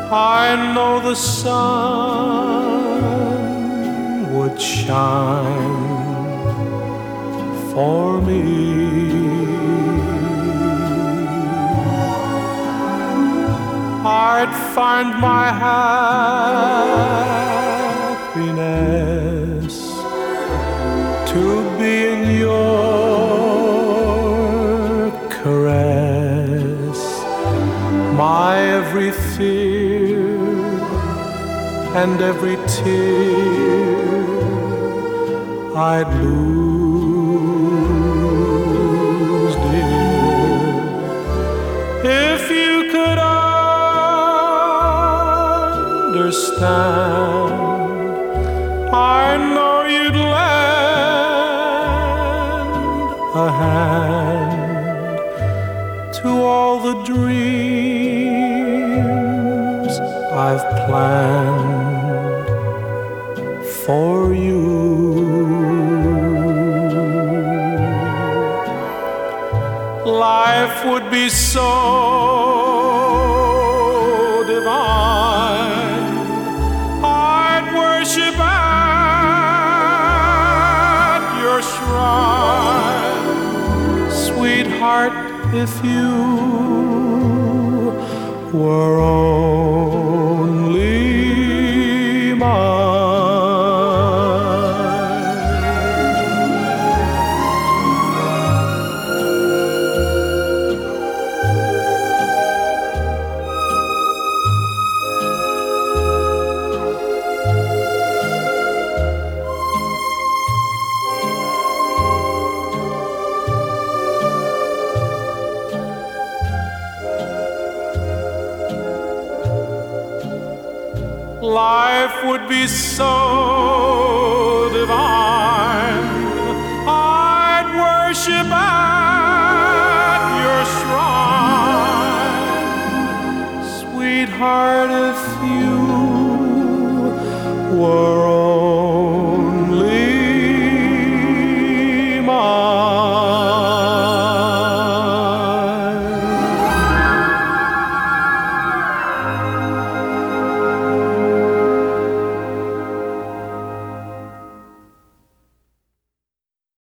I know the sun would shine for me. I'd find my happiness to be in your caress, my every fear and every tear I'd lose, dear, if you could understand. I know you'd lend a hand to all the dreams I've planned for you. Life would be so divine, I'd worship at your shrine, sweetheart, if you were only mine. Life would be so divine, I'd worship at your shrine, sweetheart, if you were